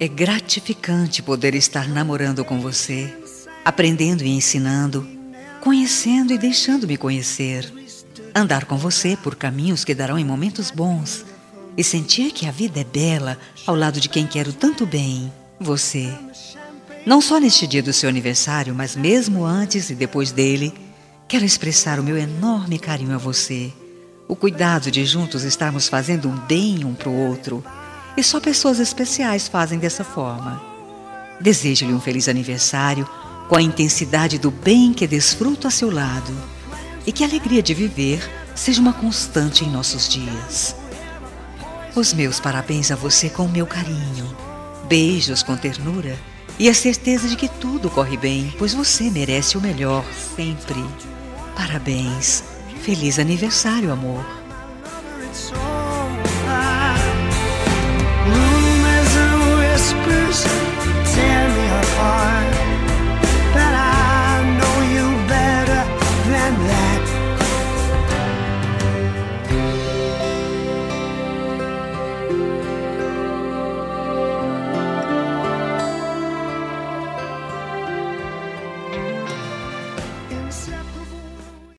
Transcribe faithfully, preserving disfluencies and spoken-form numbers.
É gratificante poder estar namorando com você, aprendendo e ensinando, conhecendo e deixando-me conhecer, andar com você por caminhos que darão em momentos bons e sentir que a vida é bela ao lado de quem quero tanto bem, você. Não só neste dia do seu aniversário, mas mesmo antes e depois dele, quero expressar o meu enorme carinho a você, o cuidado de juntos estarmos fazendo um bem um para o outro. E só pessoas especiais fazem dessa forma. Desejo-lhe um feliz aniversário com a intensidade do bem que desfruto a seu lado e que a alegria de viver seja uma constante em nossos dias. Os meus parabéns a você com o meu carinho, beijos com ternura e a certeza de que tudo corre bem, pois você merece o melhor sempre. Parabéns, feliz aniversário, amor.